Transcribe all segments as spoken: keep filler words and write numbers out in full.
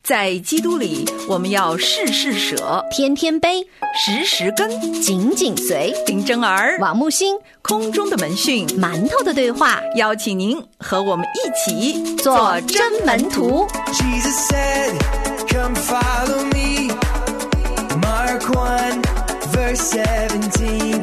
在基督里，我们要事事舍， 天天悲， 时时跟， 紧紧随。 林真儿、 王木星， 空中的门讯， 馒头的对话， 邀请您和我们一起做真门徒。 Jesus said, come follow me. Mark one, verse seventeen.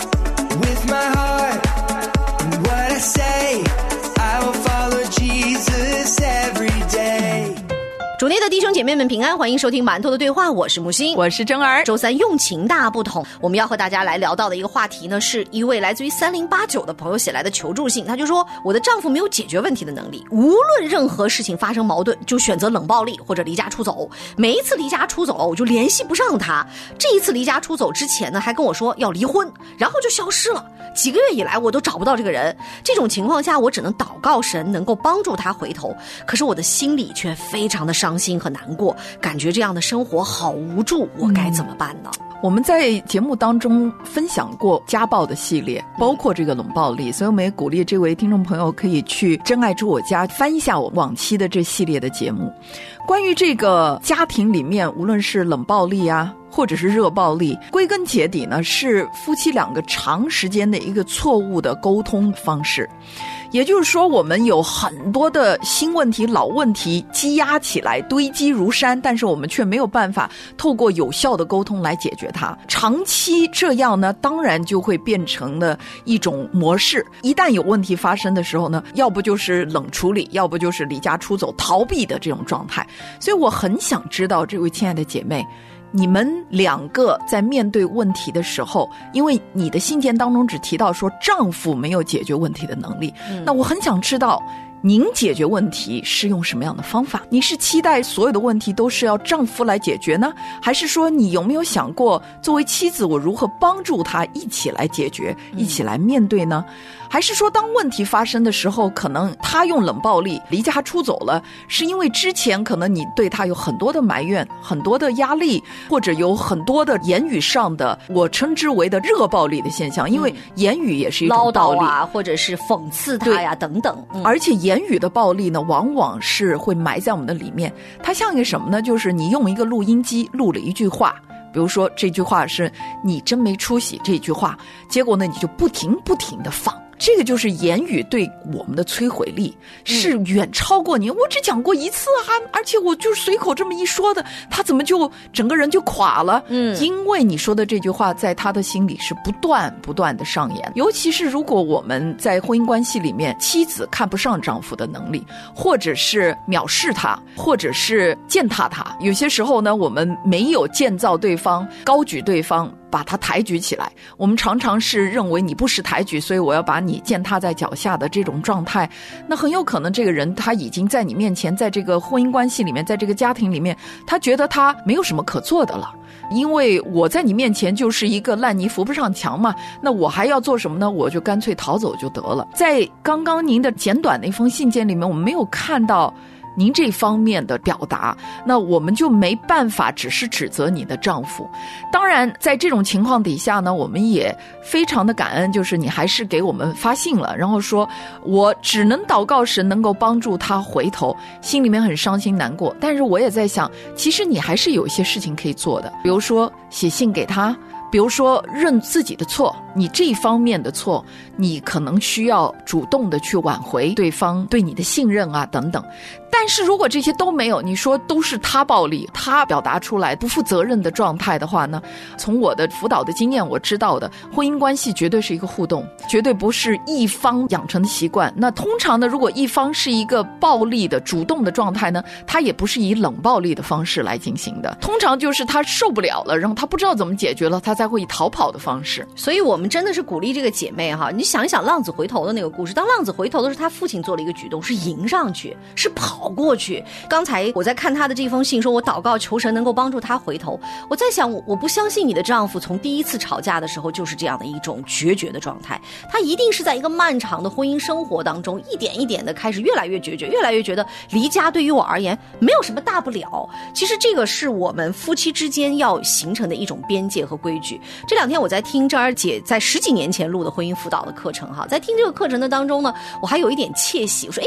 With my heart and what I say, I will follow Jesus every day. 主内的弟兄姐妹们平安，欢迎收听馒头的对话，我是木星， 我是真儿。 周三用情大不同，我们要和大家来聊到的一个话题呢，是一位来自于三零八九的朋友写来的求助信。他就说，我的丈夫没有解决问题的能力，无论任何事情发生矛盾，就选择冷暴力或者离家出走。每一次离家出走，我就联系不上他。这一次离家出走之前呢，还跟我说要离婚，然后就消失了。几个月以来，我都找不到这个人。这种情况下，我只能祷告神能够帮助他回头。可是我的心里却非常的伤心和难过，感觉这样的生活好无助，我该怎么办呢？ 嗯我们在节目当中分享过家暴的系列，包括这个冷暴力，所以我们也鼓励这位听众朋友可以去真爱住我家翻一下我往期的这系列的节目。关于这个家庭里面，无论是冷暴力啊，或者是热暴力，归根结底呢，是夫妻两个长时间的一个错误的沟通方式。也就是说，我们有很多的新问题、老问题积压起来，堆积如山，但是我们却没有办法透过有效的沟通来解决它。长期这样呢，当然就会变成了一种模式。一旦有问题发生的时候呢，要不就是冷处理，要不就是离家出走、逃避的这种状态。所以我很想知道，这位亲爱的姐妹，你们两个在面对问题的时候，因为你的信件当中只提到说丈夫没有解决问题的能力，嗯、那我很想知道您解决问题是用什么样的方法？你是期待所有的问题都是要丈夫来解决呢？还是说你有没有想过，作为妻子我如何帮助他一起来解决，一起来面对呢？还是说当问题发生的时候，可能他用冷暴力离家出走了，是因为之前可能你对他有很多的埋怨，很多的压力，或者有很多的言语上的我称之为的热暴力的现象，因为言语也是一种暴力， 唠叨啊，或者是讽刺他呀等等、嗯、 而且言语的暴力呢，往往是会埋在我们的里面。它像一个什么呢？就是你用一个录音机录了一句话，比如说这句话是你真没出息这句话，结果呢你就不停不停的放，这个就是言语对我们的摧毁力是远超过你、嗯、我只讲过一次啊，而且我就随口这么一说的，他怎么就整个人就垮了？嗯，因为你说的这句话在他的心里是不断不断的上演。尤其是如果我们在婚姻关系里面，妻子看不上丈夫的能力，或者是藐视他，或者是践踏他，有些时候呢，我们没有建造对方，高举对方，把他抬举起来，我们常常是认为你不识抬举，所以我要把你践踏在脚下的这种状态，那很有可能这个人他已经在你面前，在这个婚姻关系里面，在这个家庭里面，他觉得他没有什么可做的了，因为我在你面前就是一个烂泥扶不上墙嘛，那我还要做什么呢？我就干脆逃走就得了。在刚刚您的简短的一封信件里面，我们没有看到您这方面的表达，那我们就没办法只是指责你的丈夫。当然在这种情况底下呢，我们也非常的感恩，就是你还是给我们发信了，然后说我只能祷告神能够帮助他回头，心里面很伤心难过。但是我也在想，其实你还是有一些事情可以做的，比如说写信给他，比如说认自己的错，你这一方面的错，你可能需要主动的去挽回对方对你的信任啊等等。但是如果这些都没有，你说都是他暴力，他表达出来不负责任的状态的话呢，从我的辅导的经验我知道的，婚姻关系绝对是一个互动，绝对不是一方养成的习惯。那通常呢，如果一方是一个暴力的主动的状态呢，他也不是以冷暴力的方式来进行的，通常就是他受不了了，然后他不知道怎么解决了，他才会以逃跑的方式。 所以我们真的是鼓励这个姐妹哈，你想一想浪子回头的那个故事，当浪子回头的是他父亲做了一个举动，是迎上去，是跑过去。刚才我在看他的这封信，说我祷告求神能够帮助他回头，我在想我不相信你的丈夫从第一次吵架的时候就是这样的一种决绝的状态，他一定是在一个漫长的婚姻生活当中一点一点的开始越来越决绝，越来越觉得离家对于我而言没有什么大不了。其实这个是我们夫妻之间要形成的一种边界和规矩。这两天我在听珍儿姐在十几年前录的婚姻辅导的课程哈，在听这个课程的当中呢，我还有一点窃喜，我说诶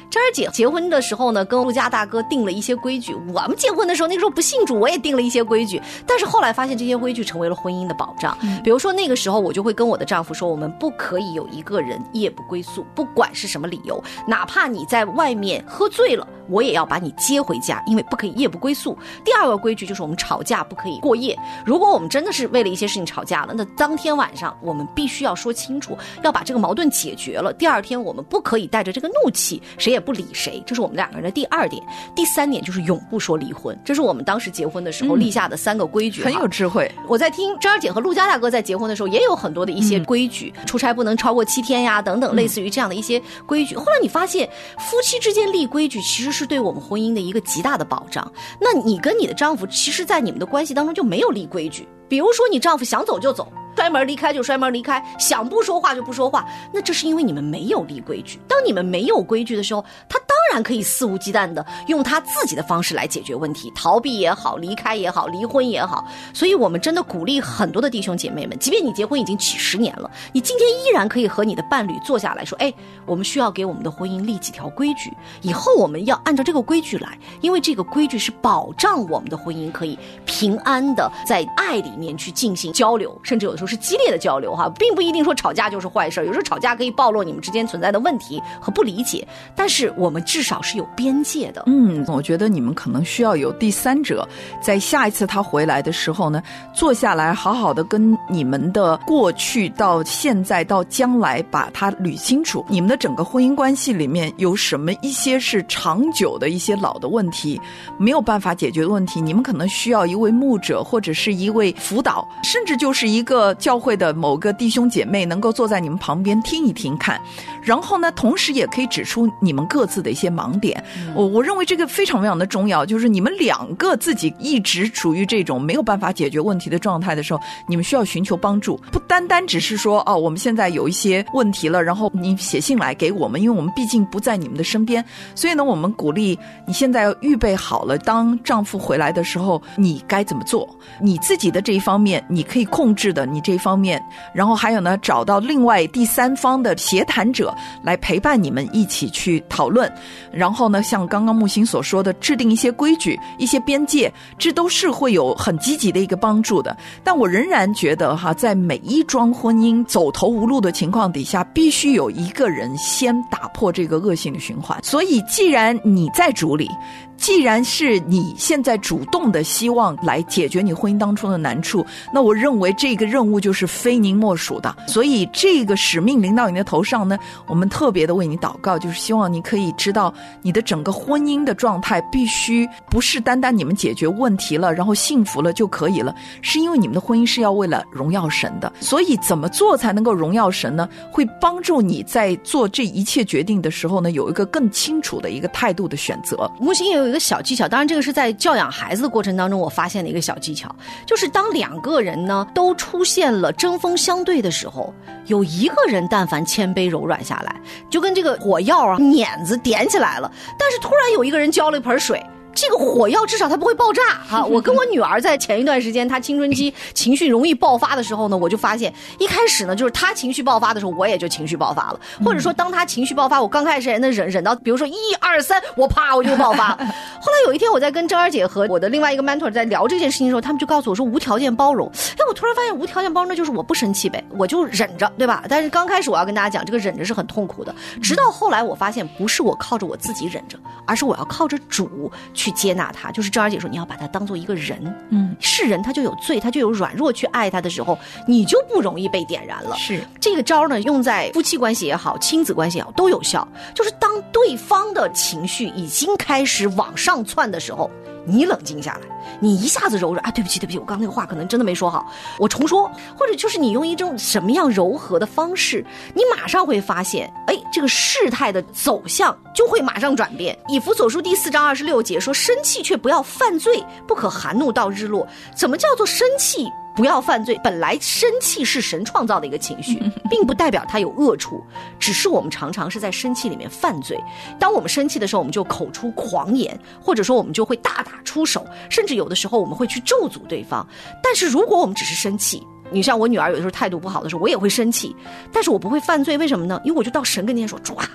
张儿姐结婚的时候呢，跟陆家大哥定了一些规矩。我们结婚的时候，那个时候不信主，我也定了一些规矩。但是后来发现这些规矩成为了婚姻的保障。嗯、比如说那个时候，我就会跟我的丈夫说，我们不可以有一个人夜不归宿，不管是什么理由，哪怕你在外面喝醉了，我也要把你接回家，因为不可以夜不归宿。第二个规矩就是我们吵架不可以过夜。如果我们真的是为了一些事情吵架了，那当天晚上我们必须要说清楚，要把这个矛盾解决了。第二天我们不可以带着这个怒气，谁也不理谁，这是我们两个人的第二点。第三点就是永不说离婚，这是我们当时结婚的时候立下的三个规矩、嗯、 很有智慧。 我在听张儿姐和陆家大哥在结婚的时候也有很多的一些规矩、嗯、出差不能超过七天呀等等，类似于这样的一些规矩、嗯、后来你发现夫妻之间立规矩其实是对我们婚姻的一个极大的保障。那你跟你的丈夫其实在你们的关系当中就没有立规矩，比如说你丈夫想走就走，摔门离开就摔门离开，想不说话就不说话，那这是因为你们没有立规矩。当你们没有规矩的时候，他当然可以肆无忌惮的用他自己的方式来解决问题，逃避也好，离开也好，离婚也好。所以我们真的鼓励很多的弟兄姐妹们，即便你结婚已经几十年了，你今天依然可以和你的伴侣坐下来说，哎，我们需要给我们的婚姻立几条规矩，以后我们要按照这个规矩来，因为这个规矩是保障我们的婚姻可以平安的在爱里面去进行交流，甚至有的时候是激烈的交流哈，并不一定说吵架就是坏事，有时候吵架可以暴露你们之间存在的问题和不理解，但是我们至少是有边界的。 嗯，我觉得你们可能需要有第三者，在下一次他回来的时候呢，坐下来好好的跟你们的过去到现在到将来把它捋清楚，你们的整个婚姻关系里面有什么一些是长久的一些老的问题，没有办法解决的问题，你们可能需要一位牧者或者是一位辅导，甚至就是一个教会的某个弟兄姐妹能够坐在你们旁边听一听看，然后呢同时也可以指出你们各自的一些盲点。嗯、我我认为这个非常非常的重要，就是你们两个自己一直处于这种没有办法解决问题的状态的时候，你们需要寻求帮助，不单单只是说哦我们现在有一些问题了，然后你写信来给我们，因为我们毕竟不在你们的身边，所以呢我们鼓励你现在要预备好了，当丈夫回来的时候你该怎么做，你自己的这一方面你可以控制的你这一方面，然后还有呢找到另外第三方的协谈者来陪伴你们一起去讨论，然后呢像刚刚木星所说的制定一些规矩一些边界，这都是会有很积极的一个帮助的。但我仍然觉得哈，在每一桩婚姻走投无路的情况底下，必须有一个人先打破这个恶性的循环。所以既然你在主里，既然是你现在主动的希望来解决你婚姻当中的难处，那我认为这个任务就是非您莫属的。所以这个使命临到你的头上呢，我们特别的为你祷告，就是希望你可以知道你的整个婚姻的状态必须不是单单你们解决问题了然后幸福了就可以了，是因为你们的婚姻是要为了荣耀神的。所以怎么做才能够荣耀神呢？会帮助你在做这一切决定的时候呢，有一个更清楚的一个态度的选择。 木星也有一个小技巧，当然这个是在教养孩子的过程当中我发现的一个小技巧，就是当两个人呢都出现了针锋相对的时候，有一个人但凡谦卑柔软下来，就跟这个火药啊碾子点起来了，但是突然有一个人浇了一盆水，这个火药至少它不会爆炸啊！我跟我女儿在前一段时间，她青春期情绪容易爆发的时候呢，我就发现一开始呢，就是她情绪爆发的时候，我也就情绪爆发了，或者说当她情绪爆发，我刚开始忍忍忍到，比如说一二三，我啪我就爆发。后来有一天我在跟张儿姐和我的另外一个 mentor 在聊这件事情的时候，他们就告诉我说无条件包容。哎，我突然发现无条件包容就是我不生气呗，我就忍着，对吧？但是刚开始我要跟大家讲，这个忍着是很痛苦的。直到后来我发现，不是我靠着我自己忍着，而是我要靠着主去接纳他。就是张儿姐说，你要把他当做一个人，嗯，是人他就有罪，他就有软弱，去爱他的时候，你就不容易被点燃了。 是这个招呢，用在夫妻关系也好，亲子关系也好，都有效。就是当对方的情绪已经开始往上窜的时候，你冷静下来，你一下子柔软啊，对不起对不起，我刚刚那个话可能真的没说好，我重说。或者就是你用一种什么样柔和的方式，你马上会发现，哎，这个事态的走向就会马上转变。以弗所书第四章二十六节说，生气却不要犯罪，不可含怒到日落。怎么叫做生气不要犯罪？本来生气是神创造的一个情绪，并不代表它有恶处，只是我们常常是在生气里面犯罪。当我们生气的时候，我们就口出狂言，或者说我们就会大打出手，甚至有的时候我们会去咒诅对方。但是如果我们只是生气，你像我女儿有的时候态度不好的时候，我也会生气，但是我不会犯罪。为什么呢？因为我就到神跟前说，主啊，我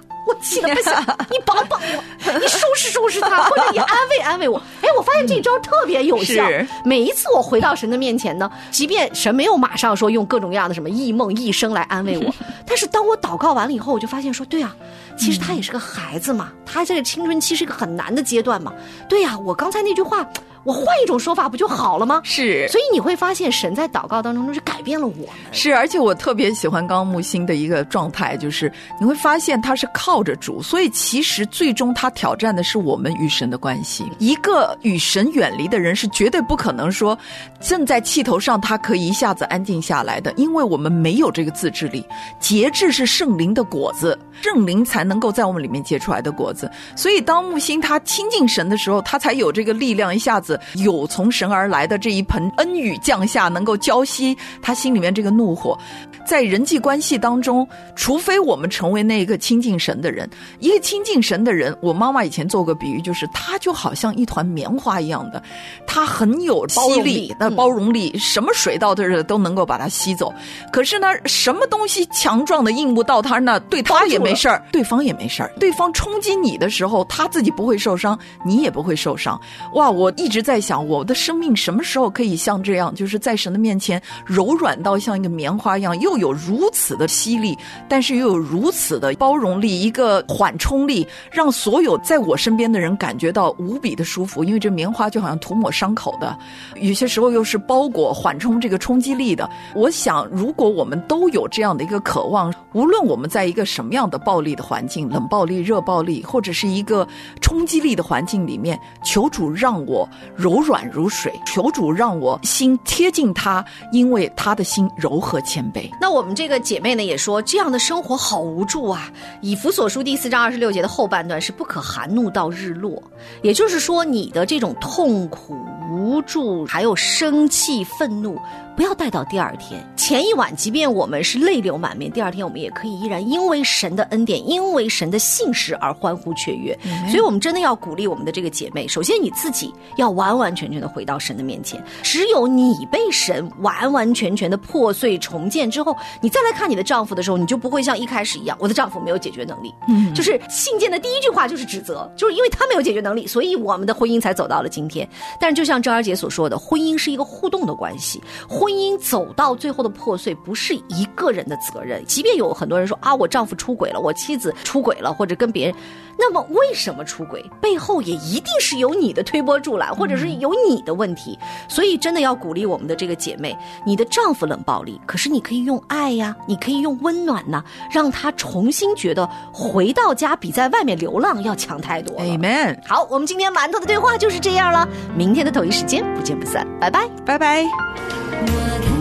气的不行，你帮帮我，你收拾收拾他，或者你安慰安慰我。哎，我发现这招特别有效。每一次我回到神的面前呢，即便神没有马上说用各种各样的什么异梦异声来安慰我，但是当我祷告完了以后，我就发现说，对啊，其实他也是个孩子嘛，他这个青春期是一个很难的阶段嘛。对呀、啊，我刚才那句话，我换一种说法不就好了吗？ 是， 所以你会发现神在祷告当中是改变了我们。 是，而且我特别喜欢刚刚木星的一个状态，就是你会发现他是靠着主，所以其实最终他挑战的是我们与神的关系。一个与神远离的人是绝对不可能说正在气头上他可以一下子安静下来的，因为我们没有这个自制力。节制是圣灵的果子，圣灵才能够在我们里面结出来的果子。所以当木星他亲近神的时候，他才有这个力量，一下子有从神而来的这一盆恩雨降下，能够浇熄他心里面这个怒火。在人际关系当中，除非我们成为那个亲近神的人，一个亲近神的人，我妈妈以前做过比喻，就是他就好像一团棉花一样的，他很有吸力，那包容力，什么水到这儿都能够把它吸走。可是呢，什么东西强壮的硬不到他那，对他也没事儿，对方也没事儿。对方冲击你的时候，他自己不会受伤，你也不会受伤。哇，我一直在想，我的生命什么时候可以像这样，就是在神的面前柔软到像一个棉花一样，又有如此的吸力，但是又有如此的包容力，一个缓冲力，让所有在我身边的人感觉到无比的舒服。因为这棉花就好像涂抹伤口的，有些时候又是包裹缓冲这个冲击力的。我想如果我们都有这样的一个渴望，无论我们在一个什么样的暴力的环境，冷暴力、热暴力，或者是一个冲击力的环境里面，求主让我柔软如水，求主让我心贴近他，因为他的心柔和谦卑。 那我们这个姐妹呢也说，这样的生活好无助啊。以弗所书第四章二十六节的后半段是不可含怒到日落，也就是说你的这种痛苦、无助还有生气、愤怒不要带到第二天。前一晚即便我们是泪流满面，第二天我们也可以依然因为神的恩典，因为神的信实而欢呼雀跃、嗯、所以我们真的要鼓励我们的这个姐妹，首先你自己要完完全全的回到神的面前，只有你被神完完全全的破碎重建之后，你再来看你的丈夫的时候，你就不会像一开始一样，我的丈夫没有解决能力、嗯、就是信件的第一句话就是指责，就是因为他没有解决能力，所以我们的婚姻才走到了今天。但是就像郑儿姐所说的，婚姻是一个互动的关系，婚姻走到最后的破碎不是一个人的责任。即便有很多人说啊，我丈夫出轨了，我妻子出轨了，或者跟别人，那么为什么出轨？背后也一定是有你的推波助澜，或者是有你的问题。所以真的要鼓励我们的这个姐妹，你的丈夫冷暴力，可是你可以用爱呀，你可以用温暖呐，让他重新觉得回到家比在外面流浪要强太多了。 Amen。 好，我们今天馒头的对话就是这样了，明天的同一时间不见不散，拜拜， 拜拜。